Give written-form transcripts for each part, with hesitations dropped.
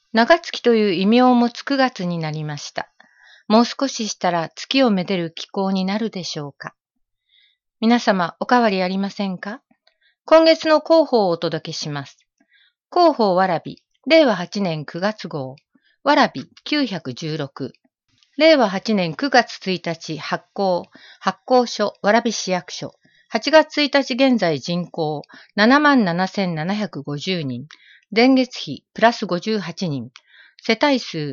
長月という異名を持つ9月になりました。もう少ししたら月をめでる気候になるでしょうか。皆様、おかわりありませんか？今月の広報をお届けします。広報わらび、令和8年9月号、わらび916。令和8年9月1日発行所蕨市役所。8月1日現在人口 77,750 人。前月比プラス58人。世帯数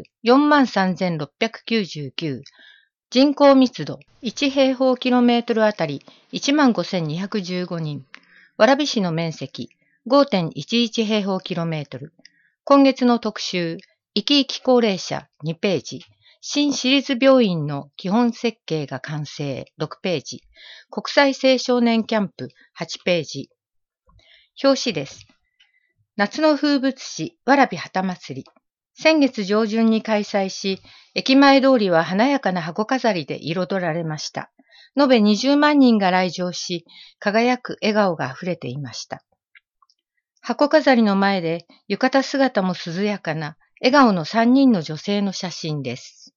43,699。人口密度1平方キロメートルあたり 15,215 人。蕨市の面積 5.11 平方キロメートル。今月の特集、生き生き高齢者2ページ。新私立病院の基本設計が完成6ページ。国際青少年キャンプ8ページ。表紙です。夏の風物詩、蕨旗祭り。先月上旬に開催し、駅前通りは華やかな箱飾りで彩られました。延べ20万人が来場し、輝く笑顔があふれていました。箱飾りの前で浴衣姿も涼やかな笑顔の3人の女性の写真です。